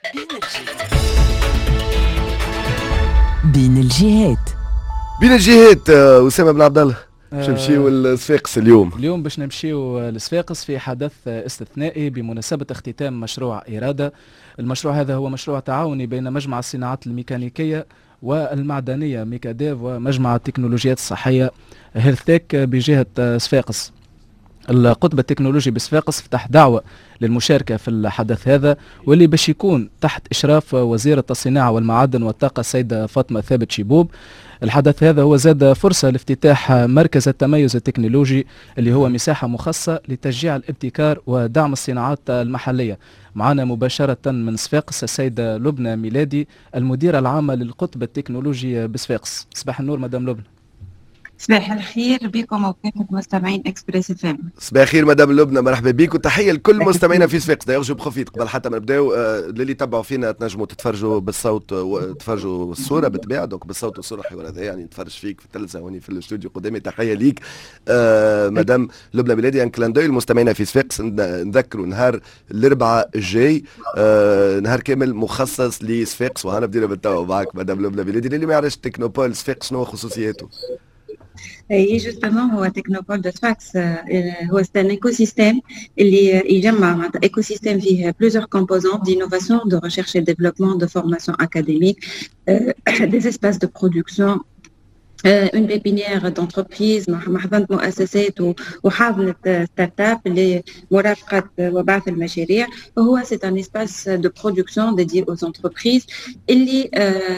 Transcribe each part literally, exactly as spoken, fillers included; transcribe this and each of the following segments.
بين الجهات. بين الجهات آه، أسامة بن عبد الله باش نمشيو لصفاقس اليوم. اليوم باش نمشيو لصفاقس في حدث استثنائي بمناسبة اختتام مشروع إرادة. المشروع هذا هو مشروع تعاوني بين مجمع الصناعات الميكانيكية والمعدنية ميكاديف ومجمع التكنولوجيات الصحية هيلثتك بجهة صفاقس. القطب التكنولوجي بصفاقس فتح دعوة للمشاركة في الحدث هذا، واللي باش يكون تحت إشراف وزيرة الصناعة والمعادن والطاقة السيدة فاطمة ثابت شيبوب. الحدث هذا هو زاد فرصة لافتتاح مركز التميز التكنولوجي اللي هو مساحة مخصصة لتشجيع الابتكار ودعم الصناعات المحلية. معنا مباشرة من صفاقس السيدة لبنى ميلادي المديرة العامة للقطب التكنولوجي بصفاقس. صباح النور مدام لبنى. صباح الخير بكم وكافة مستمعين اكسبريس اف ام. صباح الخير مدام لبنى، مرحبا بك وتحيه لكل مستمعينا في صفاقس. دايوغ جو بروفيت قبل حتى ما نبداو آه للي يتبعوا فينا تنجموا تتفرجوا بالصوت وتفرجوا الصوره بالطبيعه، دونك بالصوت والصوره حوار هذا يعني نتفرج فيك في التلفزه هوني في الاستوديو قدامي. تحيه ليك آه مدام لبنى ميلادي. ان كلاندوي المستمعين في صفاقس نذكروا نهار الاربعاء الجاي آه نهار كامل مخصص لصفاقس، وهنا بدينا بالتوا معك مدام لبنى ميلادي. اللي ما يعرفش تكنوبول صفاقس شنو خصوصياته؟ اي جوستومون هو تكنوبول دو سفاكس هو ان ايكو سيستيم اللي يجمع معناتها ايكو سيستيم فيه بلوزيور كومبوزون دينوفاسيون دو ريشيرش اي ديفلوبمون دو فورماسيون اكاديميك دي اسباس دو برودكسيون اون بيبينيير دونتربريز محضنة مؤسسات وحاضنة ستارت اب لمرافقة وبعث المشاريع. وهو سي ان اسباس دو برودكسيون ديدي aux entreprises اللي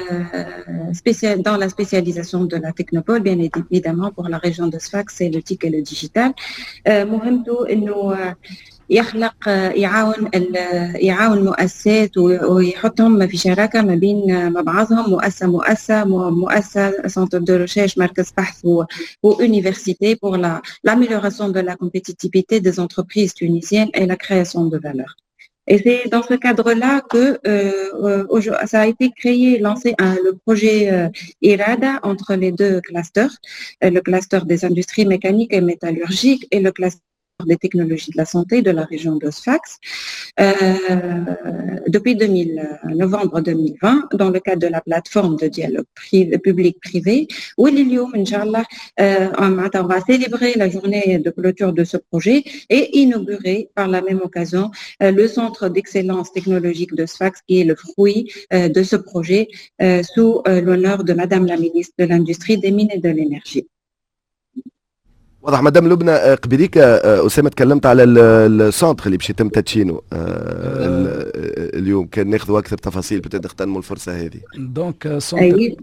spécial dans la spécialisation de la technopole bien évidemment pour la région de Sfax c'est le T I C et le digital. مهمته انه يخلق يعاون يعاون مؤسسات ويحطهم في شراكه ما بين ما بعضهم، مؤسسه مؤسسه مؤسسه سنتر دو ريشيرش مركز بحث وuniversité pour la l'amélioration de la compétitivité des entreprises tunisiennes et la création de valeur. Et c'est dans ce cadre-là que euh, ça a été créé, lancé un, le projet euh, IRADA entre les deux clusters, euh, le cluster des industries mécaniques et métallurgiques et le cluster des technologies de la santé de la région de Sfax euh, depuis deux mille, novembre deux mille vingt dans le cadre de la plateforme de dialogue public-privé où اليوم Inch'Allah on va célébrer la journée de clôture de ce projet et inaugurer par la même occasion le centre d'excellence technologique de Sfax qui est le fruit de ce projet sous l'honneur de Madame la ministre de l'Industrie, des Mines et de l'Énergie. واضح مدام لبنى. قبليك أسامة تكلمت على السونتر اللي باش يتم تدشينه اليوم، كان ناخذوا أكثر تفاصيل بتقدر تنمو الفرصة هذه. دونك سونتر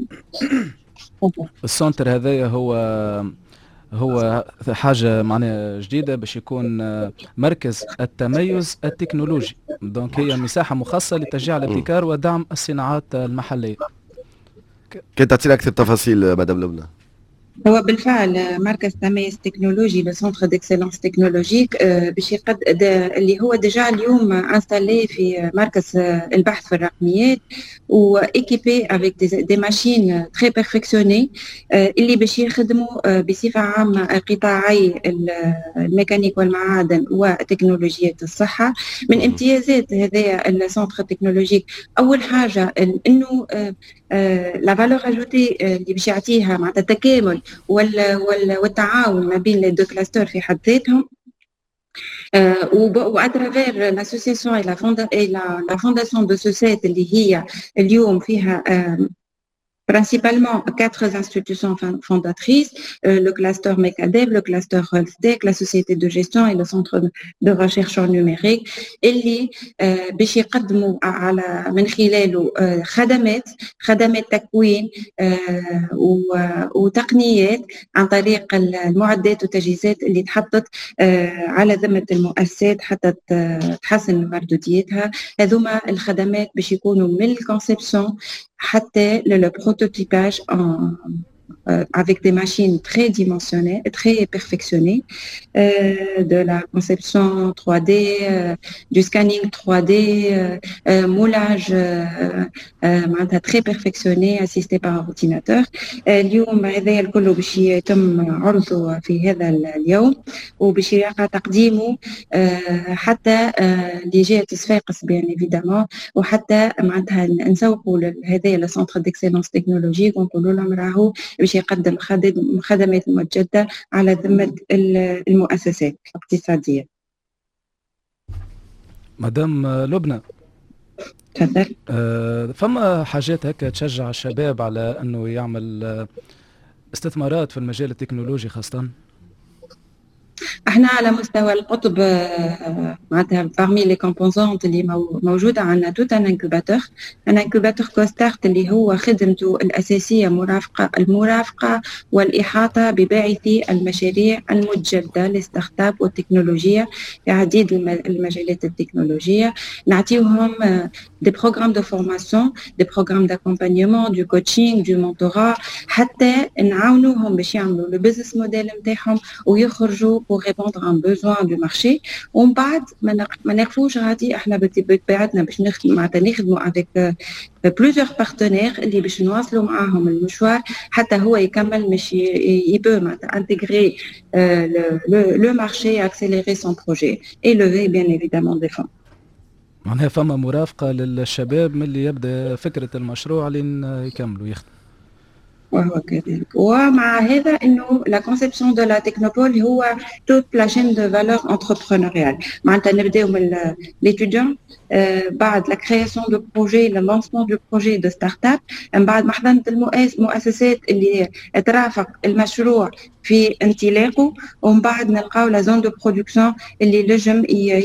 السونتر هذايا هو هو حاجة معناها جديدة باش يكون مركز التميز التكنولوجي. دونك هي مساحة مخصصة لتشجيع الابتكار ودعم الصناعات المحلية. كنت تعطينا أكثر تفاصيل مدام لبنى؟ هو بالفعل مركز تميز تكنولوجي لو سنتر ديكسيلونس تكنولوجيك باش يقد اللي هو ديجا اليوم انستالي في مركز البحث في الرقميات وايكيبي افيك دي ماشين تري بيرفكسيوني اللي باش يخدموا بصفه عامه قطاعي الميكانيك والمعادن وتكنولوجيات الصحه. من امتيازات هذا السنتر التكنولوجيك اول حاجه انه لا فالور اجوتي اللي باش يعطيها معناتها التكامل والتعاون ما بين لي دو كلاستر في حد ذاتهم و اترافير لاسوسياسيون اي لا فونداسيون دو سوسيت اللي هي اليوم فيها principalement quatre institutions fondatrices, euh, le cluster MECADEV, le cluster HealthTech, la société de gestion et le centre de recherche en numérique, اللي باش يقدموا على من خلاله خدمات خدمات تكوين وتقنيات عن طريق المعدات والتجهيزات اللي تحطت على ذمة المؤسسات حتى تحسن مردوديتها. هذوما الخدمات باش يكونوا من الكونسيبسيون حتى le prototypage en euh, avec des machines très dimensionnées, très perfectionnées, euh, de la conception trois D, euh, du scanning trois D, euh, euh, moulage euh, euh, très perfectionné, assisté par un ordinateur. اليوم هذا الكل باش يتم عرضه في هذا اليوم وباش يقع تقديمه حتى لجهة صفاقس بيان ايفيدامون وحتى معناتها نسوقوا هذا السنتر ديكسيلونس تكنولوجيك ونقولوا لهم راهو باش يقدم خدمات مجدة على ذمة المؤسسات الاقتصادية. مدام لبنى، تفضل. أه فما حاجات هكا تشجع الشباب على انه يعمل استثمارات في المجال التكنولوجي خاصة؟ احنا على مستوى القطب معناتها parmi les composantes اللي موجوده عندنا توت ان انكوباتور ان انكوباتور كوستارت اللي هو خدمته الاساسيه مرافقه المرافقه والاحاطه بباعثي المشاريع المتجدده للستارت اب والتكنولوجيا في عديد المجالات التكنولوجيه. نعطيوهم des programmes de formation, des programmes d'accompagnement, du coaching, du mentorat حتى نعاونوهم باش يعملوا le business model نتاعهم ويخرجوا pour répondre à un besoin du marché. ومن بعد ما نقفوش غادي احنا بطبيعتنا باش نخدموا معناتها نخدموا avec plusieurs partenaires اللي باش نواصلوا معاهم المشوار حتى هو يكمل مش يبقى معناتها intégrer le le marché, accélérer son projet et lever bien évidemment des fonds. معناها فما مرافقة للشباب من اللي يبدأ فكرة المشروع لين يكملوا يخدم. وهو كذلك. ومع هذا انه لا كونسيبسيون دو لا تكنوبول هو توت لا شين دو فالور انتربرونوريال. معناتها نبداو من ليتوديون بعد لا كرياسيون دو بروجي لا لانسمون دو بروجي دو ستارت اب من بعد محضنة المؤسسات اللي ترافق المشروع في انطلاقه ومن بعد نلقاو لا زون دو برودكسيون اللي لجم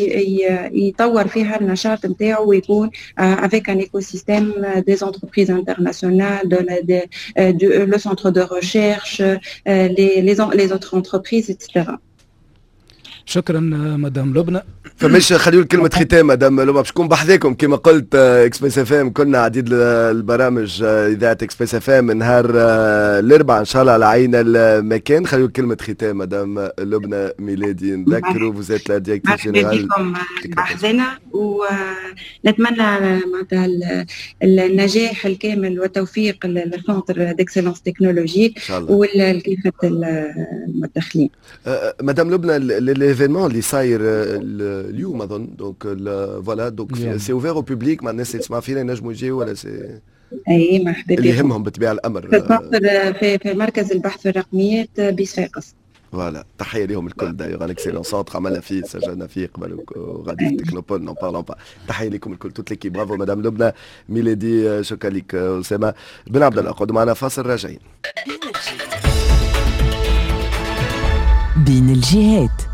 يطور فيها النشاط نتاعو ويكون avec un écosystème des entreprises internationales de, la, de, de le centre de recherche les les les autres entreprises et cetera. شكرا مدام لبنى. فمش خليوا كلمة ختام مدام لبنى باش نكون بحذاكم كما قلت اكسبريس اف ام كنا عديد البرامج اذاعة اكسبريس اف ام نهار الاربعاء ان شاء الله على عين المكان. خليوا كلمة ختام مدام لبنى ميلادي نذكروا فوزيت لا ديريكتور جينيرال بحذنا ونتمنى معناتها النجاح الكامل والتوفيق للسنتر ديكسيلونس تكنولوجيك والكافة المدخلين. مدام لبنى ليفينمون اللي صاير اليوم اظن دونك فوالا دونك سي اوفير او بوبليك مع الناس اللي تسمع فينا ينجموا يجيو ولا سي اي مرحبا بكم اللي يهمهم بطبيعه الامر في في مركز البحث والرقميات بصفاقس. فوالا تحيه لهم الكل دايوغ ان اكسيلون سونتر عملنا فيه سجلنا فيه قبل وغادي في تكنوبول نون بارلون با. تحيه لكم الكل توت ليكيب. برافو مدام لبنى ميلادي. شكرا لك اسامه بن عبد الله. قعدوا معنا فاصل راجعين. بين الجهات.